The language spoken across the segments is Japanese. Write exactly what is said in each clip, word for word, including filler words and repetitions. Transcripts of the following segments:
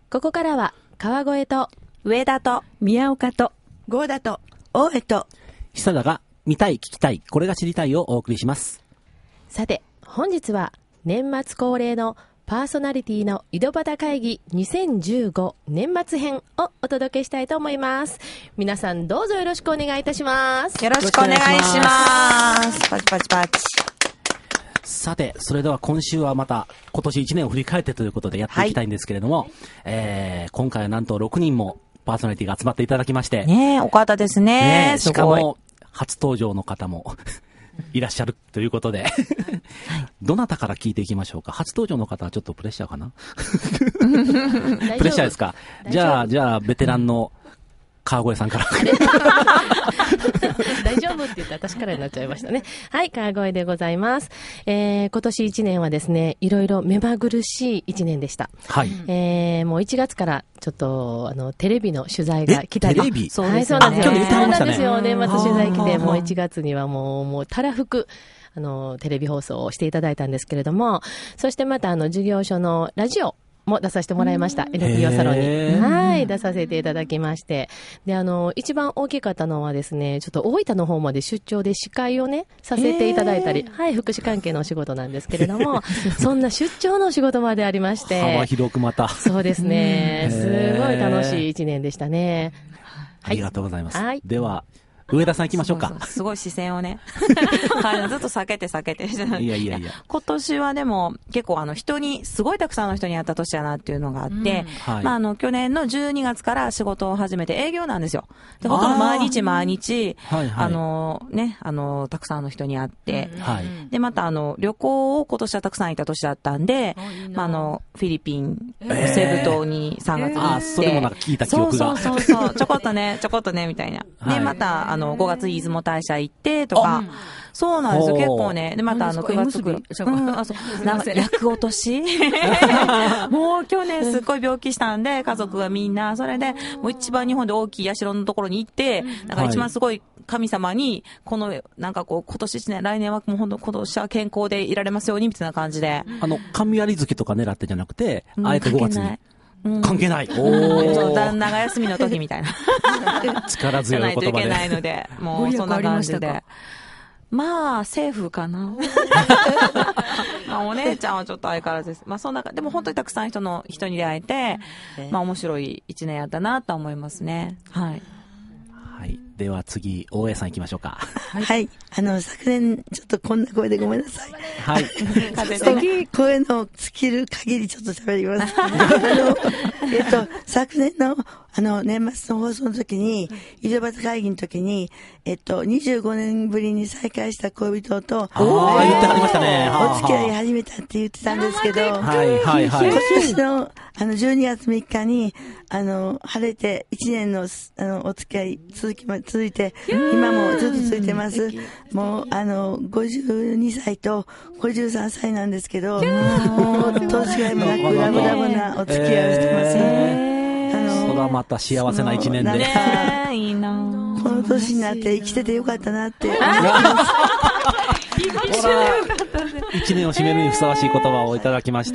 ここからは川越と上田と宮岡と郷田と大江と久田が見たい聞きたいこれが知りたいをお送りします。 さて本日は年末恒例のパーソナリティの井戸端会議にせんじゅうご年末編をお届けしたいと思います。皆さんどうぞよろしくお願いいたします。 よろしくお願いします。パチパチパチ。 さて、それでは今週はまた今年いちねんを振り返ってということでやっていきたいんですけれども、はい、えー、今回はなんとろくにんもパーソナリティが集まっていただきまして。 ねえ、お方ですね。 ねえ、しかも初登場の方もいらっしゃるということで、はい、どなたから聞いていきましょうか。初登場の方はちょっとプレッシャーかなプレッシャーですか。じゃあ、じゃあ、ベテランの川越さんから大丈夫って言ったら私からになっちゃいましたね。はい、川越でございます。えー、今年いちねんはですね、いろいろ目まぐるしいいちねんでした。 はい。 えー、もういちがつからちょっとあのテレビの取材が来たり、 テレビ、 そうですね。はい、そうなんですよ。 去年言ってはりましたね。 そうなんですよ。年末取材来て、もういちがつにはもうもうたらふくあのテレビ放送をしていただいたんですけれども、そしてまたあの事業所のラジオも出させてもらいました。エヌピーオー サロンに。はい、出させていただきまして。で、あの、一番大きかったのはですね、ちょっと大分の方まで出張で司会をね、させていただいたり、はい、福祉関係のお仕事なんですけれども、そんな出張のお仕事までありまして。 幅広くまた。 そうですね。すごい楽しい一年でしたね。 はい、ありがとうございます。 はい。 では、上田さん行きましょうか。 そうそうすごい視線をね。はい、ずっと避けて避けてしてた。 いやいやいや。 今年はでも結構あの人に、すごいたくさんの人に会った年やなっていうのがあって、うん、はい、まああの去年のじゅうにがつから仕事を始めて営業なんですよ。で、ほとんど毎日毎日、はいはい、あのね、あの、たくさんの人に会って、はい、で、またあの旅行を今年はたくさん行った年だったんで、まああの、フィリピン、えー、セブ島にさんがつに行って、えー、あ、 それもなんか聞いた記憶が。 そうそうそうそう、ちょこっとね、ちょこっとね、みたいな。で、またあの、あのごがつ出雲大社行ってとか、そうなんですよ、結構ね。で、またあのくがつくらい、うん、あ、そう、なんか厄落としもう去年すっごい病気したんで、家族がみんな、それで、もう一番日本で大きい社のところに行って、なんか一番すごい神様に、この、なんかこう、今年一年、来年はもう本当、今年は健康でいられますように、みたいな感じで。 あの、雷月とか狙ってじゃなくて、あえてごがつに。うん、関係ない。おー。旦那が休みの時みたいな。 力強い言葉で。 ないといけないので、もうそんな感じで。まあ、セーフかな。まあ、お姉ちゃんはちょっと相変わらずです。まあ、そんな、でも本当にたくさん人の、人に出会えて、まあ、面白い一年やったなと思いますね。はい。 はい。では次、大江さん行きましょうか。 はい。はい、あの、昨年、ちょっとこんな声でごめんなさい。 はい。 風的声の尽きる限りちょっと喋ります。あの、えっと、昨年の、あの、年末の放送の時に、井戸端会議の時に、えっと、にじゅうごねんぶりに再会した恋人と、 ああ、言ってはりましたね。 お付き合い始めたって言ってたんですけど、 はいはいはい。 今年の、あの、じゅうにがつみっかに、あの、晴れていちねんの、あの、お付き合い続きま、続いて、今もずっと続いてます。もう、あの、ごじゅうにさいとごじゅうさんさいなんですけど、もう、年がいもなく、ラブラブなお付き合いをしてます。 えー、あの、それはまた幸せな一年で。 ねえ、いいなこの年になって生きててよかったなって。 一年を締めるにふさわしい言葉をいただきました。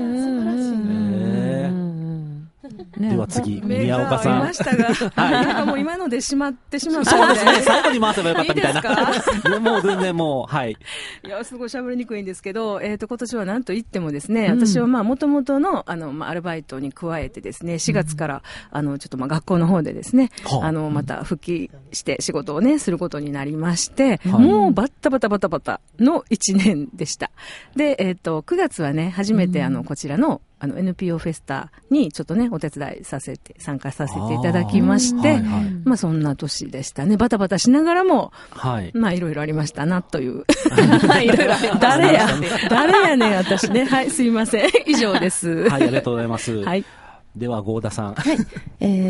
では次、宮岡さん。 ましたが、はい、なんかもう今のでしまってしまったそうですね、最後に回せばよかったみたいな。 いいですかもう全然もう、はい。 いや、すごい喋りにくいんですけど、えっと、今年は何と言ってもですね、うん、私はまあ、もともとの、あの、まあ、アルバイトに加えてですね、しがつから、うん、あの、ちょっとまあ、学校の方でですね、あの、また復帰して仕事をね、することになりまして、はい、もうバッタバタバタバタの一年でした。で、えっと、くがつはね、初めてあの、こちらの、あの エヌピーオー フェスタにちょっとねお手伝いさせて参加させていただきまして、はいはい、まあそんな年でしたね。バタバタしながらも、はい、まあいろいろありましたなといういろいろ誰や誰やねん私ね。はい、すいません、以上です。 はい、ありがとうございます。 はい、 では郷田さん。 はい、えー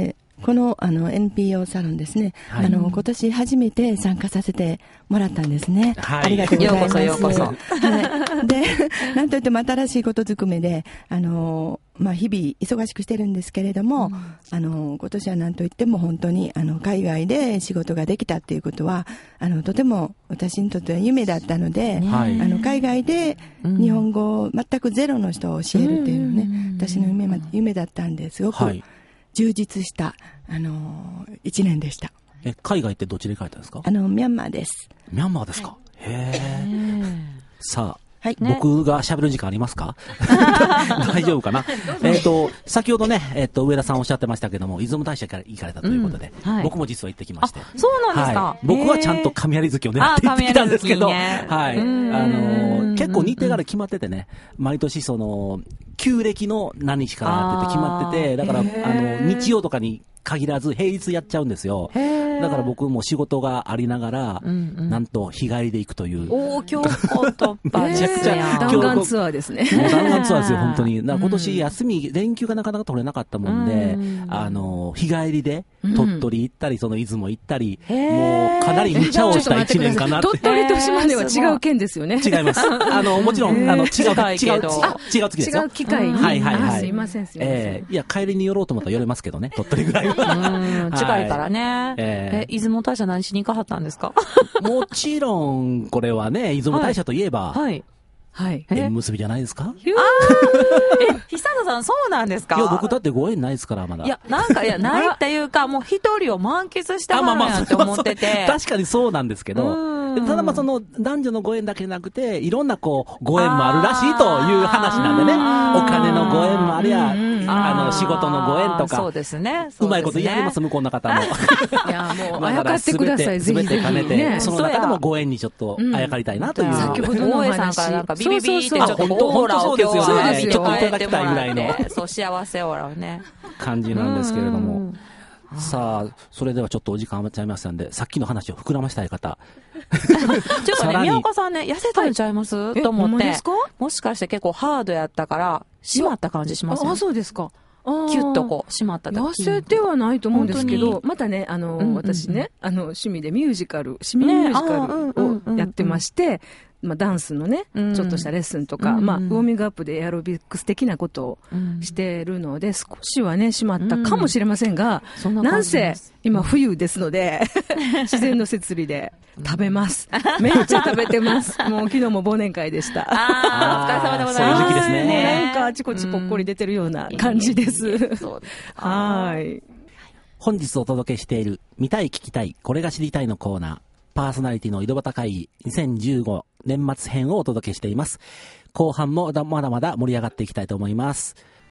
この、あの、エヌピーオー サロンですね。はい、あの、今年初めて参加させてもらったんですね。はい。ありがとうございます。 ようこそようこそ。 はい。で、なんといっても新しいことずくめで、あの、まあ、日々忙しくしてるんですけれども、うん、あの、今年はなんといっても本当に、あの、海外で仕事ができたっていうことは、あの、とても私にとっては夢だったので、はい、あの、海外で日本語を全くゼロの人を教えるっていうのね、うん、私の夢、夢だったんですごく、はい、充実した、あのー、一年でした。 え、海外ってどっちで書いたんですか？ あの、ミャンマーです。 ミャンマーですか？はい、へえ。さあ、 はい、 僕が喋る時間ありますか？大丈夫かな？えっと、先ほどね、えっ、ー、と、上田さんおっしゃってましたけども、出雲大社から行かれたということで、うんはい、僕も実は行ってきまして。 そうなんですか、 はい、僕はちゃんと神有月を狙って行ってきたんですけど、ね、はい。あのー、結構日程から決まっててね、毎年その、旧暦の何日からって決まってて、だから、あの、日曜とかに限らず平日やっちゃうんですよ。だから僕も仕事がありながら、うんうん、なんと日帰りで行くという。 おー、強行突破めちゃくちゃ弾丸ツアーですね。 もう弾丸ツアーですよ、本当に。だから今年休み、連休がなかなか取れなかったもんで、うん、あの、日帰りで鳥取行ったり、その出雲行ったり、もうかなり無茶をした一年かなって。 鳥取と島根は違う県ですよね。 違います。あの、もちろん、あの、違う、違う、違う月ですよ。 違う機会に。 はいはいはい。 すいません、すいません。えー、いや、帰りに寄ろうと思ったら寄れますけどね、鳥取ぐらいは。 うん、近いからね。えー、出雲大社何しに行かはったんですか？ もちろん、これはね、出雲大社といえば、 はい。はい。 縁結びじゃないですか？ あーえ、久野さんそうなんですか？ いや、僕だってご縁ないですから、まだ。 いや、なんか、いや、ないっていうか、もう一人を満喫してはるんやって思ってて。 確かにそうなんですけど、ただまあその男女のご縁だけじゃなくて、いろんなこう、ご縁もあるらしいという話なんでね、お金のご縁もありゃ、あの、仕事のご縁とか。 そうですね。 うまいこと言い上げます、向こうの方も。 いや、もう、あやかってください、ぜひぜひ。 兼ねて、その中でもご縁にちょっとあやかりたいなという。 先ほどの大江さんからなんかビビビってちょっとオーラを今日はね、 ちょっといただきたいぐらいの。 そう、幸せオーラをね。 感じなんですけれども。さあ、それではちょっとお時間余っちゃいましたんで、さっきの話を膨らましたい方。 ちょっとね、宮岡さんね、痩せたんちゃいます、はい、と思って。もしかして結構ハードやったから、締まった感じしますね。 あ、そうですか。 キュッとこう、締まった時。 痩せてはないと思うんですけど、またね、あの、うんうんうん、私ね、あの、趣味でミュージカル、市民ミュージカルをやってまして、まあ、ダンスのね、うん、ちょっとしたレッスンとか、うん、まあ、ウォーミングアップでエアロビクス的なことをしてるので、うん、少しはね、締まったかもしれませんが、うん、なんせ、今冬ですので、自然の摂理で食べます。めっちゃ食べてます。もう昨日も忘年会でした。 ああ、お疲れ様でございます。 そういう時期ですね。 もうなんかあちこちぽっこり出てるような感じです。はい。 本日お届けしている、見たい聞きたい、これが知りたいのコーナー。パーソナリティの井戸端会議にせんじゅうご年末編をお届けしています。後半もまだまだ盛り上がっていきたいと思います。